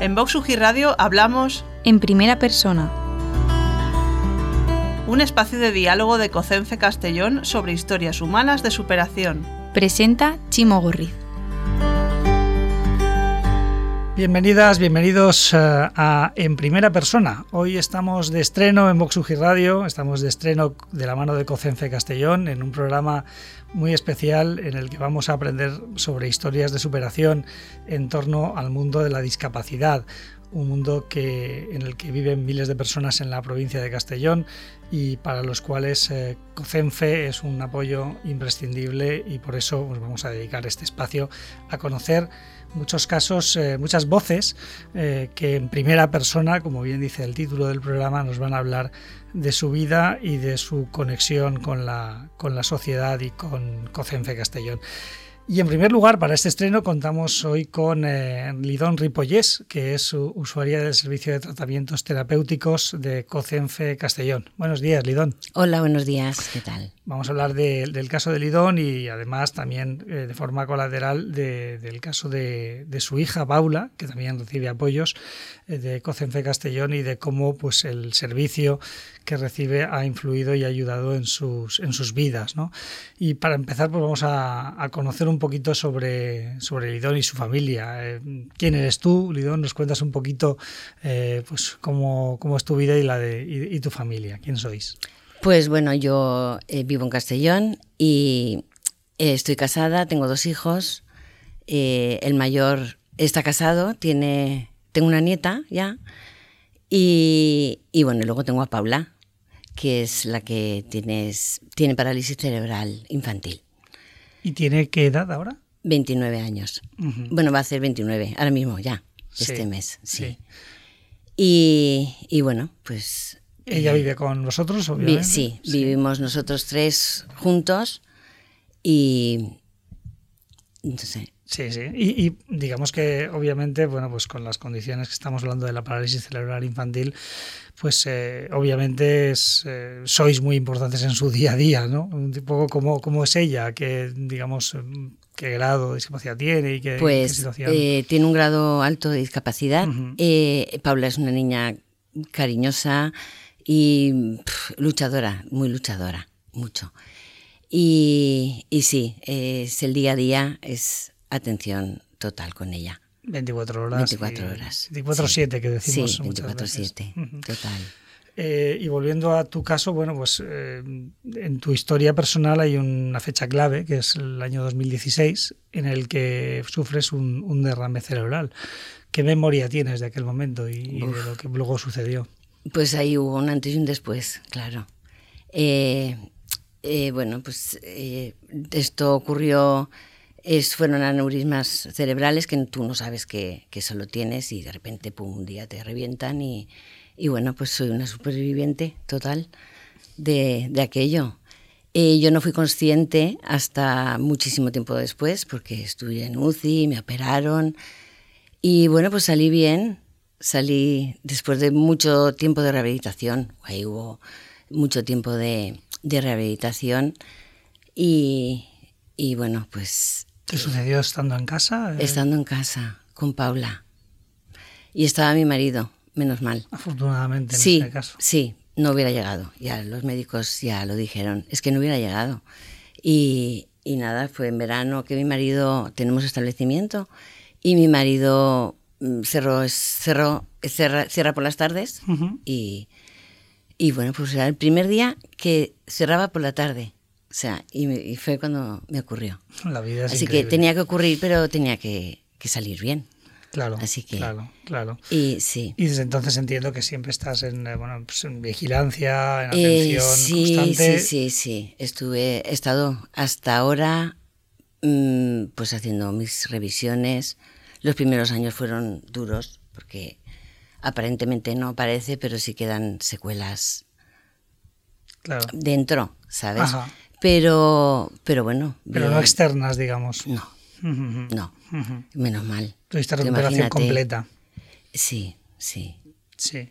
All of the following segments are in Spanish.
En Vox UGI Radio hablamos en primera persona. Un espacio de diálogo de COCENFE Castellón sobre historias humanas de superación. Presenta Chimo Gurriz. Bienvenidas, bienvenidos a En Primera Persona. Hoy estamos de estreno en Vox UGI Radio, estamos de estreno de la mano de COCENFE Castellón en un programa muy especial en el que vamos a aprender sobre historias de superación en torno al mundo de la discapacidad. Un mundo en el que viven miles de personas en la provincia de Castellón y para los cuales COCENFE es un apoyo imprescindible, y por eso vamos a dedicar este espacio a conocer muchos casos, muchas voces que en primera persona, como bien dice el título del programa, nos van a hablar de su vida y de su conexión con la sociedad y con COCENFE Castellón. Y en primer lugar, para este estreno contamos hoy con Lidón Ripollés, que es usuaria del Servicio de Tratamientos Terapéuticos de COCENFE Castellón. Buenos días, Lidón. Hola, buenos días, ¿qué tal? Vamos a hablar del caso de Lidón y además también de forma colateral del caso de su hija Paula, que también recibe apoyos de COCENFE Castellón, y de cómo pues el servicio que recibe ha influido y ha ayudado en sus vidas, ¿no? Y para empezar, pues vamos a conocer un poquito sobre Lidón y su familia. ¿Quién eres tú, Lidón? Nos cuentas un poquito pues cómo es tu vida y tu familia. ¿Quién sois? Pues bueno, yo vivo en Castellón y estoy casada, tengo 2 hijos. El mayor está casado, tengo una nieta ya. Y bueno, luego tengo a Paula, que es la que tiene parálisis cerebral infantil. ¿Y tiene qué edad ahora? 29 años. Uh-huh. Bueno, va a ser 29, ahora mismo ya, este mes, sí. Y bueno, pues... ¿Ella vive con vosotros, obviamente? Sí, vivimos nosotros 3 juntos y... no sé. Sí. Y digamos que obviamente, bueno, pues con las condiciones que estamos hablando de la parálisis cerebral infantil, pues obviamente sois muy importantes en su día a día, ¿no? Un poco cómo es ella, qué grado de discapacidad tiene y qué situación. Pues tiene un grado alto de discapacidad. Uh-huh. Paula es una niña cariñosa y luchadora, muy luchadora, mucho. Y sí, es el día a día, es atención total con ella. 24 horas. 24 horas. 24/7, que decimos sí, muchas 24/7, veces. total. Y volviendo a tu caso, bueno, pues en tu historia personal hay una fecha clave, que es el año 2016, en el que sufres un derrame cerebral. ¿Qué memoria tienes de aquel momento y de lo que luego sucedió? Pues ahí hubo un antes y un después, claro. Bueno, pues esto ocurrió, fueron aneurismas cerebrales que tú no sabes que eso lo tienes y de repente, pum, un día te revientan y bueno, pues soy una superviviente total de aquello. Yo no fui consciente hasta muchísimo tiempo después porque estuve en UCI, me operaron y bueno, pues salí bien. Salí después de mucho tiempo de rehabilitación. Ahí hubo mucho tiempo de rehabilitación y bueno, pues... ¿Te sucedió estando en casa? Estando en casa, con Paula. Y estaba mi marido, menos mal. Afortunadamente, en ese caso. Sí, no hubiera llegado. Ya los médicos ya lo dijeron. Es que no hubiera llegado. Y nada, fue en verano que mi marido... Tenemos establecimiento y mi marido... cierra por las tardes. Uh-huh. y bueno, pues era el primer día que cerraba por la tarde, o sea, y fue cuando me ocurrió. La vida es así increíble. Que tenía que ocurrir, pero tenía que salir bien. Claro, así que, claro. Y sí. Y desde entonces entiendo que siempre estás en vigilancia, en atención constante. Sí. He estado hasta ahora pues haciendo mis revisiones. Los primeros años fueron duros porque aparentemente no parece, pero sí quedan secuelas dentro, ¿sabes? Ajá. Pero bueno. Pero no externas, digamos. No, uh-huh. no, uh-huh. Menos mal. Tuviste recuperación completa. Sí. Sí.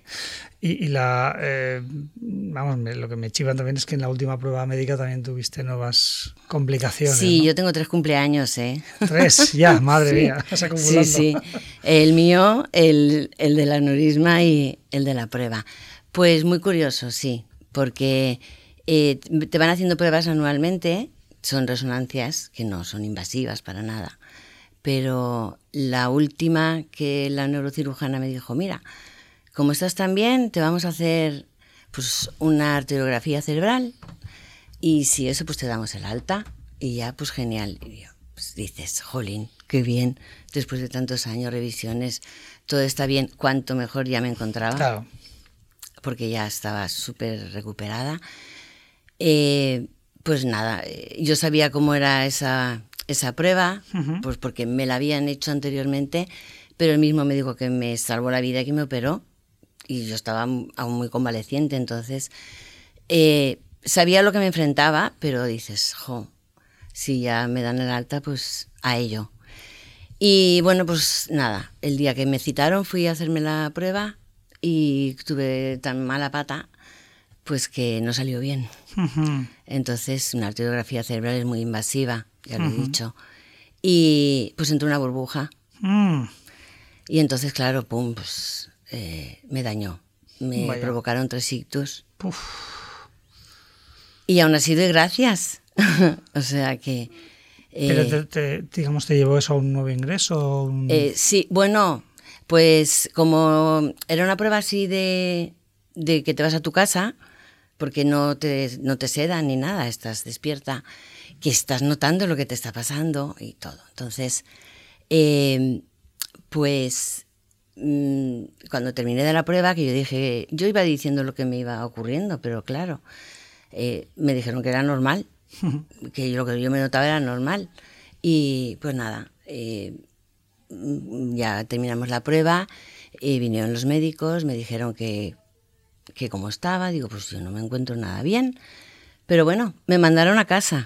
Vamos, lo que me chivan también es que en la última prueba médica también tuviste nuevas complicaciones. Sí, ¿no? yo tengo 3 cumpleaños, ¿eh? 3, ya, madre Sí. mía, vas acumulando. Sí. El mío, el del aneurisma y el de la prueba. Pues muy curioso, sí, porque te van haciendo pruebas anualmente, son resonancias que no son invasivas para nada, pero la última que la neurocirujana me dijo, mira, como estás tan bien, te vamos a hacer pues una arteriografía cerebral y si eso pues te damos el alta y ya pues genial. Y yo, pues dices, jolín, qué bien, después de tantos años, revisiones, todo está bien, cuanto mejor ya me encontraba. Claro. Porque ya estaba súper recuperada. Pues nada, yo sabía cómo era esa prueba, pues porque me la habían hecho anteriormente, pero el mismo médico que me salvó la vida y que me operó, y yo estaba aún muy convaleciente, entonces sabía lo que me enfrentaba, pero dices, si ya me dan el alta, pues a ello. Y bueno, pues nada, el día que me citaron fui a hacerme la prueba y tuve tan mala pata, pues que no salió bien. Entonces, una arteriografía cerebral es muy invasiva, ya lo he dicho. Y pues entró una burbuja. Y entonces, claro, pum, pues me dañó. Me provocaron 3 ictus. Uf. Y aún así doy gracias. O sea que... ¿Pero digamos, te llevó eso a un nuevo ingreso? Sí, bueno, pues como era una prueba así de que te vas a tu casa, porque no te sedan ni nada, estás despierta, que estás notando lo que te está pasando y todo. Entonces, pues cuando terminé de la prueba, que yo dije, yo iba diciendo lo que me iba ocurriendo, pero claro, me dijeron que era normal, que lo que yo me notaba era normal. Y pues nada, ya terminamos la prueba, vinieron los médicos, me dijeron que cómo estaba, digo, pues yo no me encuentro nada bien, pero bueno, me mandaron a casa.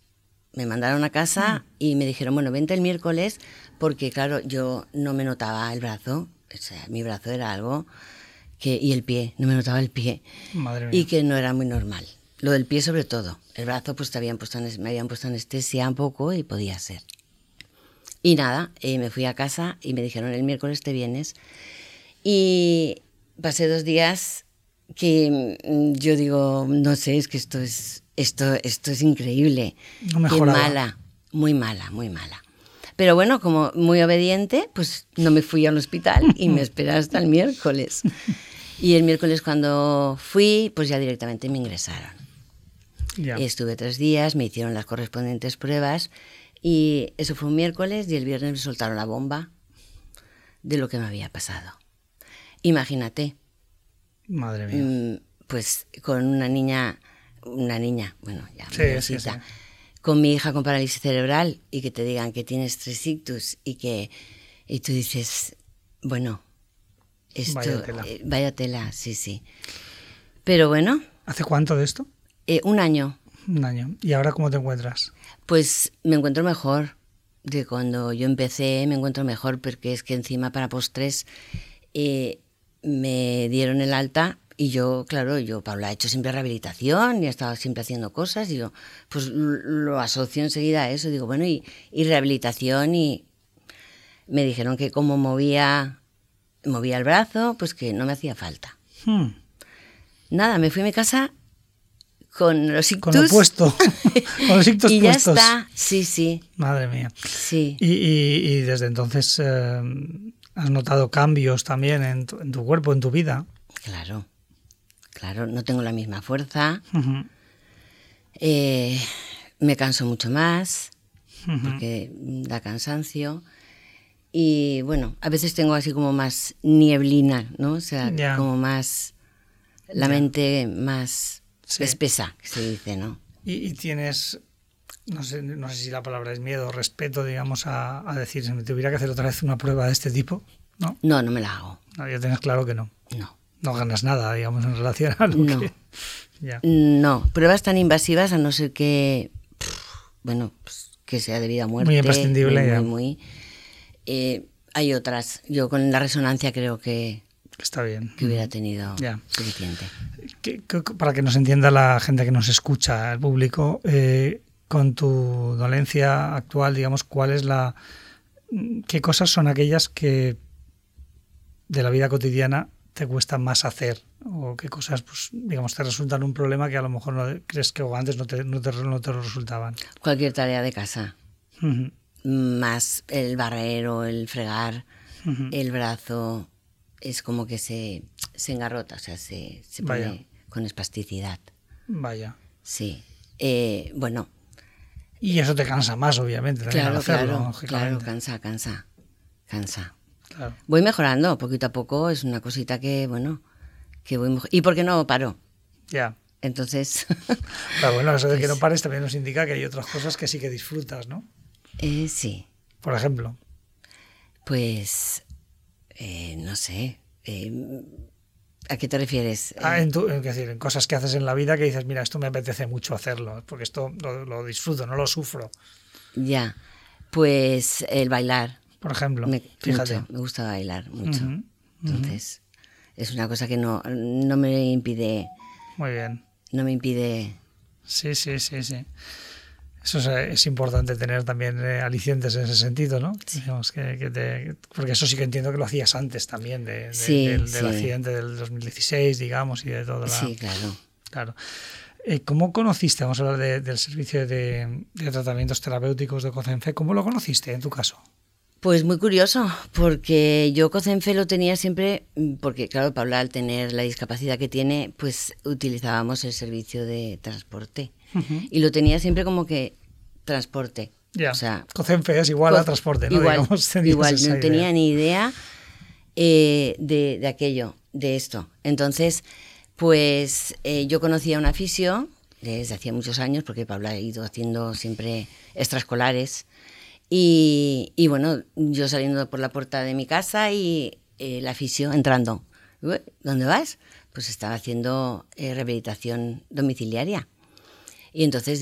Y me dijeron, bueno, vente el miércoles, porque claro, yo no me notaba el brazo, o sea, mi brazo era algo y el pie, no me notaba el pie. Madre mía. Y que no era muy normal. Lo del pie sobre todo. El brazo pues me habían puesto anestesia un poco y podía ser. Y nada, me fui a casa y me dijeron, el miércoles te vienes. Y pasé 2 días que yo digo, no sé, es que esto es increíble. No mejoraba. Qué mala, muy mala. Pero bueno, como muy obediente, pues no me fui al hospital y me esperé hasta el miércoles. Y el miércoles cuando fui, pues ya directamente me ingresaron. Ya. Estuve 3 días, me hicieron las correspondientes pruebas y eso fue un miércoles y el viernes me soltaron la bomba de lo que me había pasado. Imagínate. Madre mía. Pues con una niña, bueno, ya Sí. con mi hija con parálisis cerebral y que te digan que tienes 3 ictus y tú dices, bueno, esto, vaya tela, sí. Pero bueno. ¿Hace cuánto de esto? 1 año. 1 año. ¿Y ahora cómo te encuentras? Pues me encuentro mejor. De cuando yo empecé me encuentro mejor, porque es que encima para postres me dieron el alta y yo, claro, Paula, he hecho siempre rehabilitación y he estado siempre haciendo cosas y yo pues lo asocio enseguida a eso. Digo, bueno, y rehabilitación, y me dijeron que como movía el brazo, pues que no me hacía falta. Nada, me fui a mi casa con los ictus. Con lo puesto. Con los ictus y ya puestos. está, sí. Madre mía. Sí. Y desde entonces has notado cambios también en tu cuerpo, en tu vida. Claro, no tengo la misma fuerza. Uh-huh. Me canso mucho más, porque da cansancio. Y bueno, a veces tengo así como más nieblina, ¿no? O sea, como más... La mente más espesa, que se dice, ¿no? Y tienes, no sé si la palabra es miedo o respeto, digamos, a decir, si me tuviera que hacer otra vez una prueba de este tipo, ¿no? No me la hago. No, ya tienes claro que no. No ganas nada, digamos, en relación a lo que... Ya. No, pruebas tan invasivas, a no ser que, bueno, pues, que sea de vida o muerte. Muy imprescindible, muy. Hay otras. Yo con la resonancia creo que Está bien. que hubiera tenido Ya. suficiente. Para que nos entienda la gente que nos escucha, el público, con tu dolencia actual, digamos, ¿qué cosas son aquellas que de la vida cotidiana te cuesta más hacer? ¿O qué cosas, pues, digamos, te resultan un problema que a lo mejor no crees que antes no te lo resultaban? Cualquier tarea de casa, Ujú, más el barrer o el fregar, ujú. el brazo es como que se engarrota, o sea, se pone Vaya. con espasticidad. Vaya. Sí. Bueno, Y eso te cansa más, obviamente, también al hacerlo, lógicamente. cansa. Claro. Voy mejorando, poquito a poco, es una cosita que, bueno, que voy mejorando. ¿Y por qué no paro? Ya. Entonces, Pero bueno, eso de que Pues- no pares también nos indica que hay otras cosas que sí que disfrutas, ¿no? sí, Por ejemplo. pues, no sé, ¿a qué te refieres? Es decir, en cosas que haces en la vida que dices, mira, esto me apetece mucho hacerlo, porque esto lo disfruto, no lo sufro. Ya, pues el bailar, Por ejemplo, me, fíjate. mucho, me gusta bailar mucho. Ujú, Entonces, es una cosa que no me impide, muy bien. Sí. Eso es importante tener también alicientes en ese sentido, ¿no? Sí. Digamos porque eso sí que entiendo que lo hacías antes también, Sí, del sí. accidente del 2016, digamos, y de todo. Sí, claro. Claro. ¿Cómo conociste, vamos a hablar del servicio de tratamientos terapéuticos de COCENFE, ¿cómo lo conociste en tu caso? Pues muy curioso, porque yo COCENFE lo tenía siempre, porque claro, Paula al tener la discapacidad que tiene, pues utilizábamos el servicio de transporte. Y lo tenía siempre como que transporte. Ya, O sea, COCENFE es igual a transporte, ¿no? Igual, Digamos, tenías igual esa no idea. tenía ni idea de aquello, de esto. Entonces, pues yo conocía a una fisio desde hacía muchos años, porque Paula ha ido haciendo siempre extraescolares. Y bueno, yo saliendo por la puerta de mi casa y la fisio entrando. "Ué, ¿dónde vas?". Pues estaba haciendo rehabilitación domiciliaria. Y entonces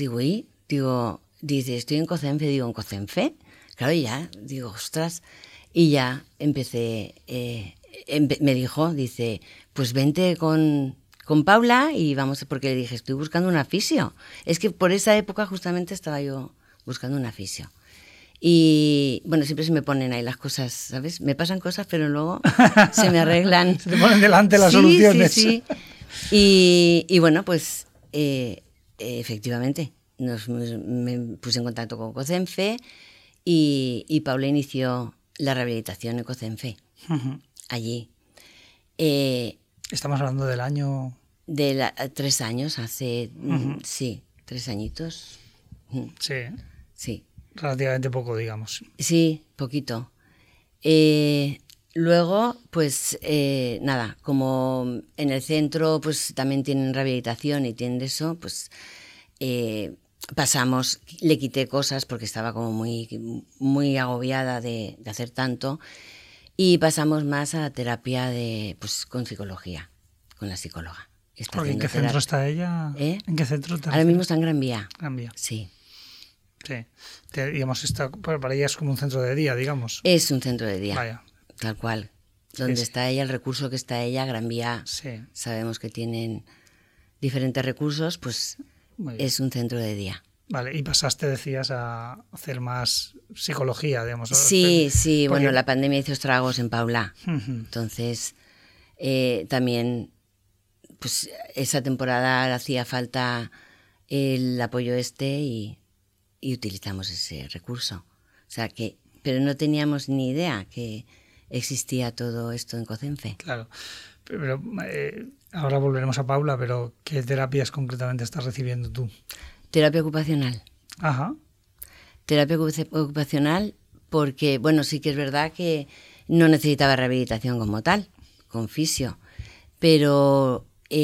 dice, estoy en COCENFE, digo, ¿en COCENFE? Claro, ya, digo, ostras. Y ya empecé, me dijo, dice, pues vente con Paula y vamos, porque le dije, estoy buscando una fisio. Es que por esa época justamente estaba yo buscando una fisio. Y bueno, siempre se me ponen ahí las cosas, ¿sabes? Me pasan cosas, pero luego se me arreglan. Se te ponen delante las Sí, soluciones. Sí. Y bueno, pues efectivamente, me puse en contacto con COCENFE y Paula inició la rehabilitación en COCENFE, Ujú. allí. Estamos hablando del año... 3 años, hace, sí, 3 añitos. Sí, Sí. relativamente poco, digamos. Sí, poquito. Luego, pues nada, como en el centro pues también tienen rehabilitación y tienen eso, pues pasamos, le quité cosas porque estaba como muy agobiada de hacer tanto y pasamos más a terapia pues con psicología, con la psicóloga. Está Porque ¿en haciendo qué centro terapia. está ella? ¿Eh? ¿En qué centro te Ahora mismo refieres? está en Gran Vía. Gran Vía. Sí. Sí. Digamos, para ella es como un centro de día, digamos. Es un centro de día. Vaya. Tal cual. Donde Sí. está ella, el recurso que está ella, Gran Vía, Sí. sabemos que tienen diferentes recursos, pues Muy bien. es un centro de día. Vale, y pasaste, decías, a hacer más psicología, digamos. Sí, Porque- bueno, la pandemia hizo estragos en Paula. Ujú. Entonces, también, pues esa temporada le hacía falta el apoyo y utilizamos ese recurso. O sea que, pero no teníamos ni idea que existía todo esto en COCENFE. Claro. Pero ahora volveremos a Paula, pero ¿qué terapias concretamente estás recibiendo tú? Terapia ocupacional. Ajá. Terapia ocupacional porque, bueno, sí que es verdad que no necesitaba rehabilitación como tal, con fisio, pero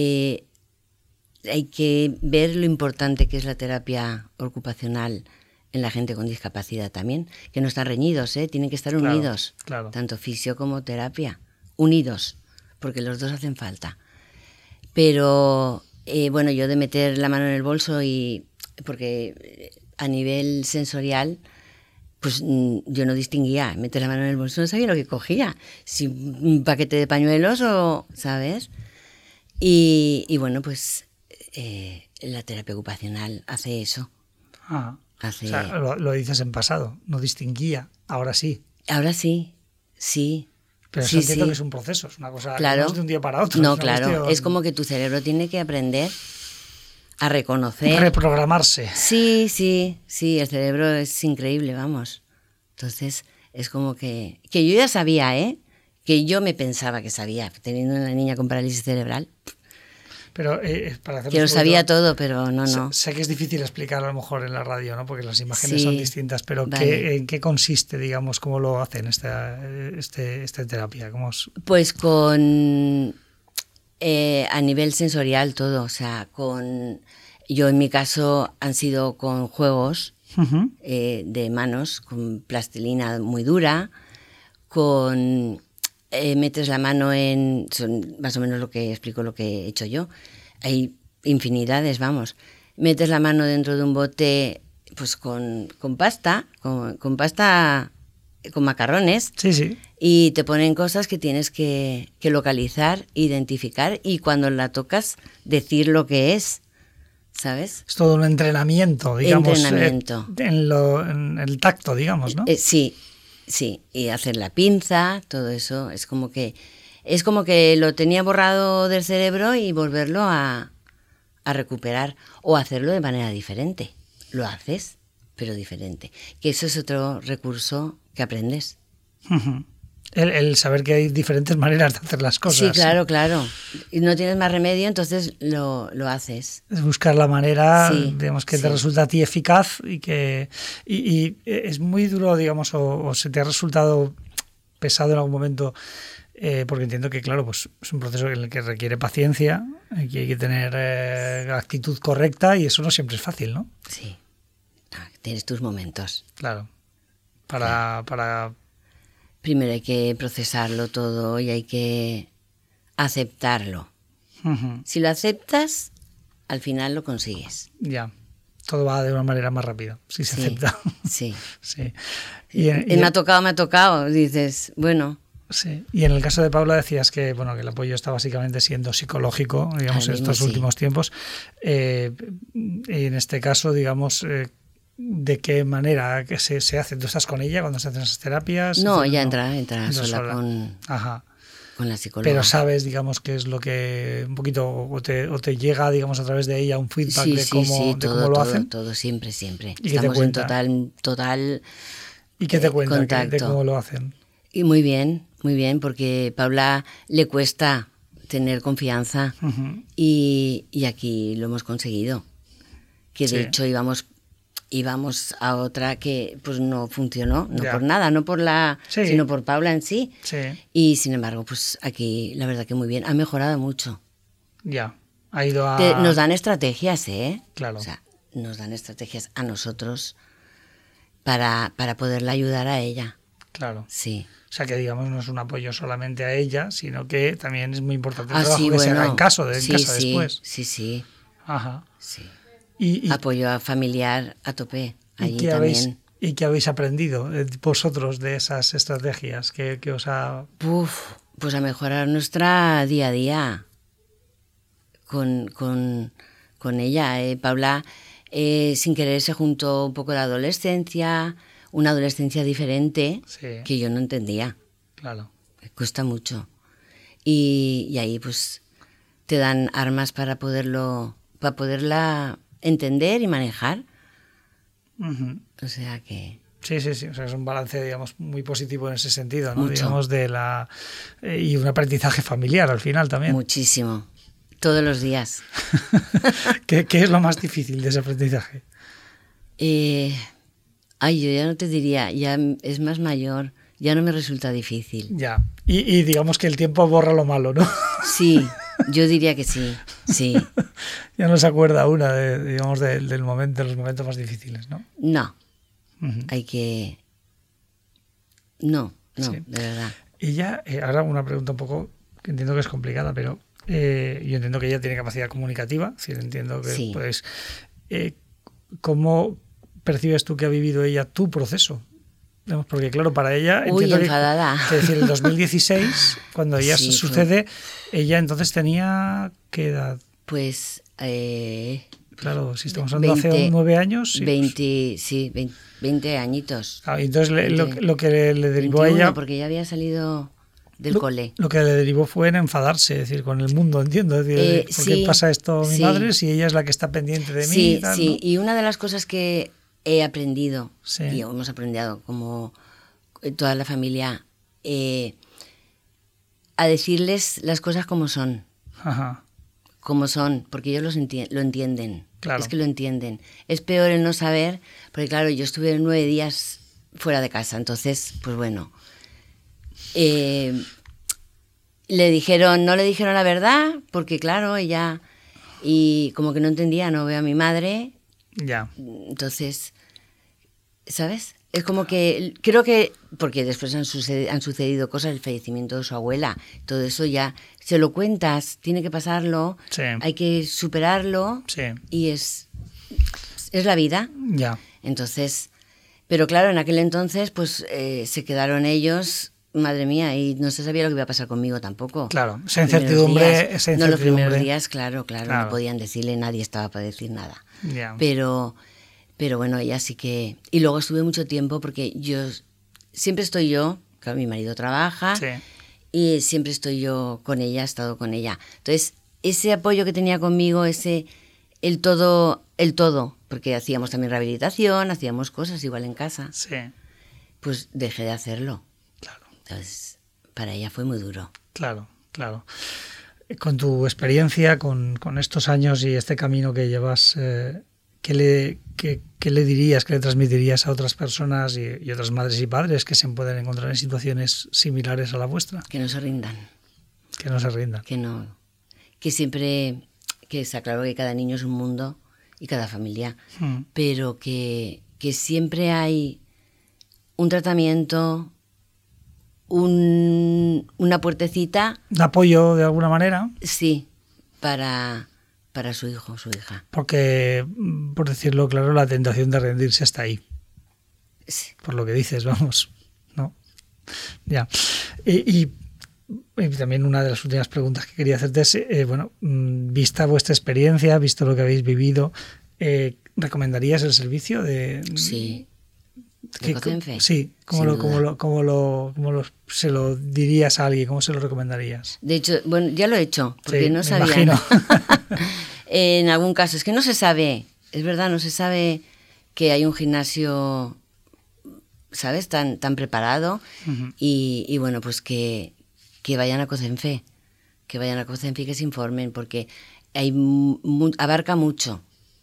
hay que ver lo importante que es la terapia ocupacional en la gente con discapacidad también, que no están reñidos, tienen que estar Claro, unidos, claro. tanto fisio como terapia, unidos, porque los dos hacen falta. Pero, bueno, yo de meter la mano en el bolso porque a nivel sensorial, pues yo no distinguía, meter la mano en el bolso, no sabía lo que cogía, si un paquete de pañuelos o, ¿sabes? Y bueno, pues la terapia ocupacional hace eso. O sea, lo dices en pasado, no distinguía, ahora sí. Ahora sí, sí. Pero sí, eso entiendo sí. que es un proceso, es una cosa Claro. que no es de un día para otro. No, es una claro, cuestión... es como que tu cerebro tiene que aprender a reconocer. Reprogramarse. Sí, el cerebro es increíble, vamos. Entonces, es como que yo ya sabía, que yo me pensaba que sabía, teniendo una niña con parálisis cerebral, Pero para hacerlo que lo sabía todo, pero no. Sé que es difícil explicar a lo mejor en la radio, ¿no? Porque las imágenes Sí, son distintas, pero vale. ¿en qué consiste, digamos, cómo lo hacen esta terapia? Pues con a nivel sensorial todo, o sea, yo en mi caso han sido con juegos de manos, con plastilina muy dura, metes la mano son más o menos lo que explico, lo que he hecho yo. Hay infinidades, vamos. Metes la mano dentro de un bote, pues con pasta, con pasta, con macarrones. Sí. Y te ponen cosas que tienes que localizar, identificar y cuando la tocas decir lo que es, ¿sabes? Es todo un entrenamiento, digamos. Entrenamiento. En el tacto, digamos, ¿no? Sí, y hacer la pinza, todo eso, es como que lo tenía borrado del cerebro y volverlo a recuperar o hacerlo de manera diferente. Lo haces, pero diferente. Que eso es otro recurso que aprendes. El saber que hay diferentes maneras de hacer las cosas. Sí, claro. Y no tienes más remedio, entonces lo haces. Es buscar la manera, Sí, digamos, que te sí. resulta a ti eficaz y es muy duro, digamos, o se te ha resultado pesado en algún momento, porque entiendo que, claro, pues es un proceso en el que requiere paciencia, que hay que tener la actitud correcta y eso no siempre es fácil, ¿no? Sí. Tienes tus momentos. Claro. Para Primero hay que procesarlo todo y hay que aceptarlo. Si lo aceptas, al final lo consigues. Ya. Todo va de una manera más rápida, si se acepta. Sí. Sí. Me ha tocado, dices, bueno. Sí. Y en el caso de Paula decías que, bueno, que el apoyo está básicamente siendo psicológico, digamos, en estos últimos tiempos. Y en este caso, digamos, ¿de qué manera que se hace? ¿Tú estás con ella cuando se hacen esas terapias? No, ella entra sola. Con la psicóloga. Pero sabes, digamos, qué es lo que un poquito o te llega, digamos, a través de ella un feedback de cómo lo hacen. Todo, siempre. ¿Y estamos en total ¿Y qué te cuenta contacto. de cómo lo hacen? Y muy bien, porque a Paula le cuesta tener confianza y aquí lo hemos conseguido. Que de hecho íbamos a otra que pues no funcionó, no por nada, no por sino por Paula en sí. Y sin embargo, pues aquí la verdad que muy bien, ha mejorado mucho. Ya, ha ido a... Nos dan estrategias, Claro. O sea, nos dan estrategias a nosotros para poderla ayudar a ella. Claro. Sí. O sea que, digamos, no es un apoyo solamente a ella, sino que también es muy importante el trabajo que se haga en casa después. Sí. Ajá. Sí. Y apoyo familiar a tope. Allí también. ¿Y qué habéis aprendido vosotros de esas estrategias que os ha...? Pues a mejorar nuestra día a día con ella. Paula, sin querer, se juntó un poco la adolescencia, una adolescencia diferente que yo no entendía. Claro. Me cuesta mucho. Y ahí pues te dan armas para poderla entender y manejar. O sea que... Sí. O sea, es un balance, digamos, muy positivo en ese sentido, ¿no? Mucho. Digamos, y un aprendizaje familiar al final también. Muchísimo. Todos los días. ¿Qué es lo más difícil de ese aprendizaje? Yo ya no te diría, ya es más mayor, ya no me resulta difícil. Ya. Y digamos que el tiempo borra lo malo, ¿no? Sí, yo diría que sí. Ya no se acuerda una de los momentos más difíciles, ¿no? No. Hay que... No, sí. De verdad. Y ya, ahora una pregunta un poco, que entiendo que es complicada, pero yo entiendo que ella tiene capacidad comunicativa, es decir, entiendo que pues... ¿Cómo percibes tú que ha vivido ella tu proceso? Porque claro, para ella... Uy, enfadada. Que decir, el 2016, cuando ya Sí, sucede, ella entonces tenía... ¿Qué edad? Pues... Claro, si estamos hablando hace 9 años... Sí, 20 añitos. Claro, y entonces lo que le derivó 21, a ella... porque ya había salido del cole. Lo que le derivó fue en enfadarse, es decir, con el mundo, entiendo. Es decir, ¿por qué pasa esto a mi madre si ella es la que está pendiente de mí? Sí, y tal, sí. ¿no? Y una de las cosas que he aprendido, Sí. y hemos aprendido como toda la familia, a decirles las cosas como son. Ajá. Como son, porque ellos lo entienden. Claro. Es que lo entienden. Es peor el no saber, porque claro, yo estuve 9 días fuera de casa, entonces, pues bueno. No le dijeron la verdad, porque claro, ella, y como que no entendía, no veo a mi madre, Ya. entonces, ¿sabes? Es como que, creo que, porque después han sucedido cosas, el fallecimiento de su abuela, todo eso ya, se lo cuentas, tiene que pasarlo, Sí. hay que superarlo, Sí. y es la vida. Ya. Entonces, pero claro, en aquel entonces, pues se quedaron ellos, madre mía, y no se sabía lo que iba a pasar conmigo tampoco. Claro, Los esa primeros incertidumbre... días. No, los primeros días, claro, Claro. no podían decirle, nadie estaba para decir nada. Ya. Pero bueno, ella sí que... Y luego estuve mucho tiempo porque siempre estoy yo, claro, mi marido trabaja, Sí. y siempre estoy yo con ella, he estado con ella. Entonces, ese apoyo que tenía conmigo, el todo, porque hacíamos también rehabilitación, hacíamos cosas igual en casa, Sí. pues dejé de hacerlo. Claro. Entonces, para ella fue muy duro. Claro, claro. Con tu experiencia, con estos años y este camino que llevas, ¿qué le dirías, qué le transmitirías a otras personas y otras madres y padres que se pueden encontrar en situaciones similares a la vuestra? Que no se rindan. Que no se rindan. Que siempre, que está claro que cada niño es un mundo y cada familia, pero que siempre hay un tratamiento, una puertecita. ¿De apoyo de alguna manera? Sí, para su hijo o su hija. Porque, por decirlo claro, la tentación de rendirse está ahí. Sí. Por lo que dices, vamos, ¿no? Ya. Y también una de las últimas preguntas que quería hacerte es, vista vuestra experiencia, visto lo que habéis vivido, ¿recomendarías el servicio de...? Sí. ¿De Cocenfe? Sí, se lo dirías a alguien? ¿Cómo se lo recomendarías? De hecho, bueno, ya lo he hecho, porque Sí, no me sabía. imagino. En algún caso, es que no se sabe, es verdad, no se sabe que hay un gimnasio, ¿sabes?, tan preparado. Uh-huh. Y bueno, pues que vayan a Cocenfe, y que se informen, porque abarca mucho.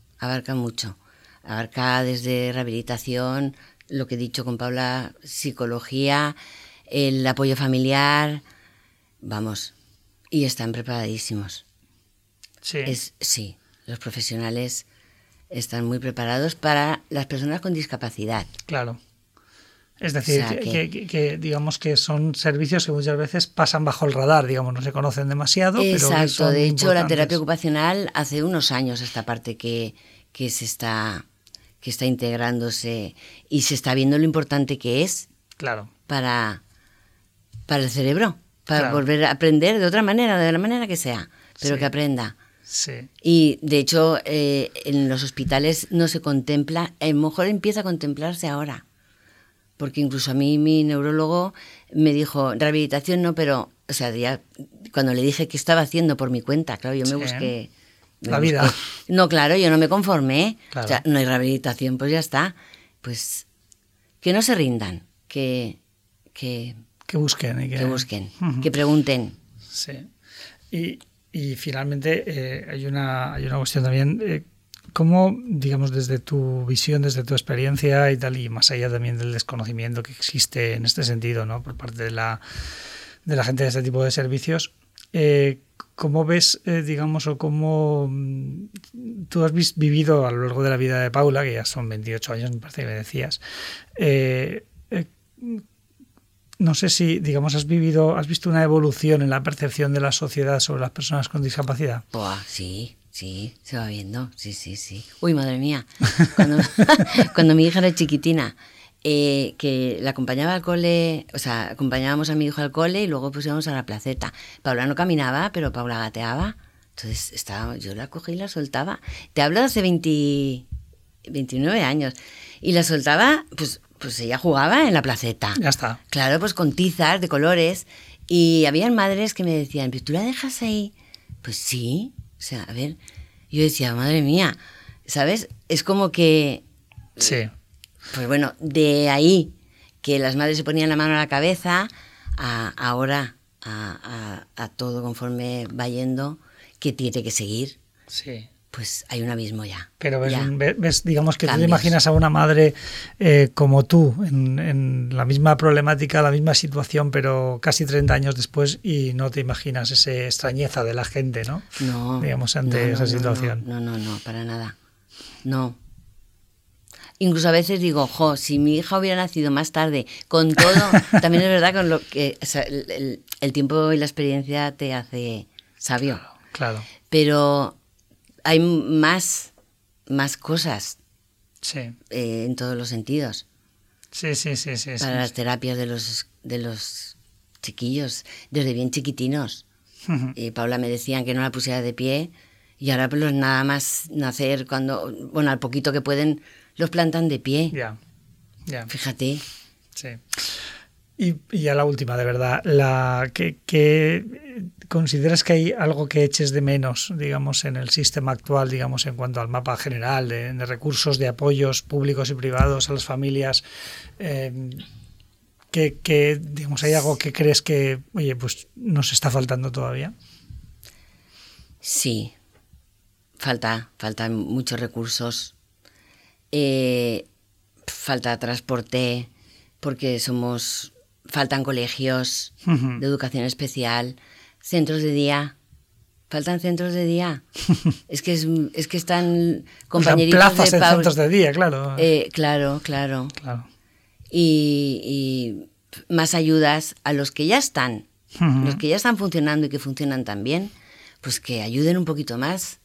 Abarca desde rehabilitación, lo que he dicho con Paula, psicología, el apoyo familiar, vamos, y están preparadísimos. Sí. Sí, los profesionales están muy preparados para las personas con discapacidad. Claro. Es decir, O sea, que digamos que son servicios que muchas veces pasan bajo el radar, digamos, no se conocen demasiado. Exacto, pero son de hecho la importantes. terapia ocupacional hace unos años esta parte que está integrándose y se está viendo lo importante que es Claro. para el cerebro, para Claro. volver a aprender de otra manera, de la manera que sea, pero Sí. que aprenda. Sí. Y de hecho en los hospitales no se contempla, a lo mejor empieza a contemplarse ahora, porque incluso a mí mi neurólogo me dijo, rehabilitación no, pero, o sea, ya cuando le dije qué estaba haciendo por mi cuenta, claro, yo me Sí. busqué... La vida. No, claro, yo no me conformé. Claro. O sea, no hay rehabilitación, pues ya está. Pues que no se rindan, que busquen. busquen, Uh-huh. que pregunten. Sí. Y finalmente hay una cuestión también. ¿Cómo, digamos, desde tu visión, desde tu experiencia y tal, y más allá también del desconocimiento que existe en este sentido, ¿no?, por parte de la gente de este tipo de servicios, ¿cómo ves, digamos, o cómo tú has vivido a lo largo de la vida de Paula, que ya son 28 años, me parece que me decías, no sé si, digamos, has visto una evolución en la percepción de la sociedad sobre las personas con discapacidad? Buah, sí, se va viendo, sí. Uy, madre mía, cuando mi hija era chiquitina, que la acompañaba al cole, o sea, acompañábamos a mi hijo al cole y luego pues íbamos a la placeta. Paula no caminaba, pero Paula gateaba. Entonces yo la cogí y la soltaba. Te hablo de hace 29 años. Y la soltaba, pues ella jugaba en la placeta. Ya está. Claro, pues con tizas de colores. Y habían madres que me decían, ¿pero tú la dejas ahí? Pues sí. O sea, a ver, yo decía, madre mía, ¿sabes? Es como que... Sí. Pues bueno, de ahí que las madres se ponían la mano a la cabeza, ahora a todo conforme va yendo, que tiene que seguir. Sí. Pues hay un abismo ya. Pero ya. ves, digamos que Cambios. tú te imaginas a una madre como tú, en la misma problemática, la misma situación, pero casi 30 años después, y no te imaginas esa extrañeza de la gente, ¿no? No. Digamos, ante esa situación. No, para nada. No. Incluso a veces digo, si mi hija hubiera nacido más tarde, con todo, también es verdad con lo que, o sea, el tiempo y la experiencia te hace sabio. Claro. Pero hay más cosas, Sí. En todos los sentidos. Sí. Para las terapias de los chiquillos, desde bien chiquitinos. Y Paula me decían que no la pusiera de pie, y ahora pues nada más nacer, al poquito que pueden, los plantan de pie. Ya. Fíjate. Sí. Y ya la última, de verdad, que ¿consideras que hay algo que eches de menos, digamos, en el sistema actual, digamos, en cuanto al mapa general de recursos, de apoyos públicos y privados a las familias? Que digamos, ¿hay algo que crees que, oye, pues nos está faltando todavía? Sí, faltan muchos recursos, falta transporte, porque faltan colegios de educación especial, centros de día. Faltan centros de día. es que están compañeritos plazas de en centros de día, claro. Claro. Y más ayudas a los que ya están, los que ya están funcionando y que funcionan tan bien, pues que ayuden un poquito más.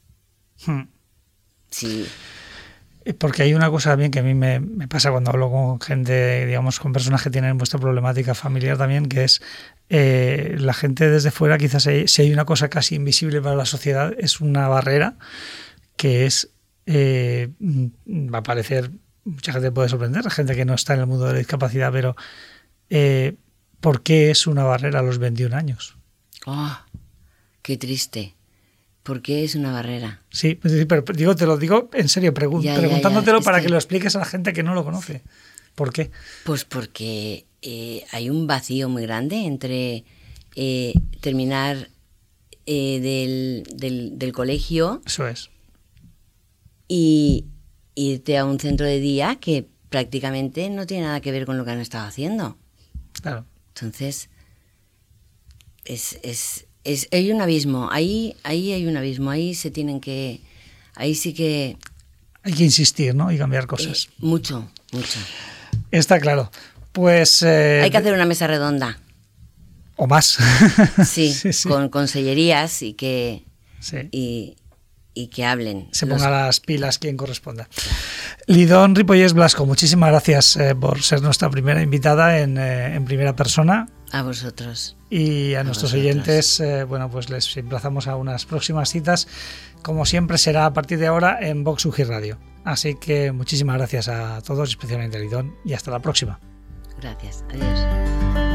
Sí. Porque hay una cosa también que a mí me pasa cuando hablo con gente, digamos, con personas que tienen vuestra problemática familiar también, que es la gente desde fuera, quizás si hay una cosa casi invisible para la sociedad, es una barrera que es, va a parecer, mucha gente puede sorprender, gente que no está en el mundo de la discapacidad, pero ¿por qué es una barrera a los 21 años? ¡Oh, qué triste! ¿Por qué es una barrera? Sí, pero te lo digo en serio, preguntándotelo para que lo expliques a la gente que no lo conoce. ¿Por qué? Pues porque hay un vacío muy grande entre terminar del colegio. Eso es. Y irte a un centro de día que prácticamente no tiene nada que ver con lo que han estado haciendo. Claro. Entonces, hay un abismo, ahí hay un abismo, ahí sí que... Hay que insistir, ¿no? Y cambiar cosas. Mucho. Está claro. Pues... hay que hacer una mesa redonda. O más. Sí. Con consellerías y que... Sí. Y que hablen. Se ponga las pilas quien corresponda. Lidón Ripollés Blasco, muchísimas gracias por ser nuestra primera invitada en primera persona. A vosotros. Y a nuestros oyentes, pues les emplazamos a unas próximas citas. Como siempre será a partir de ahora en Vox UG Radio. Así que muchísimas gracias a todos, especialmente a Lidón, y hasta la próxima. Gracias. Adiós.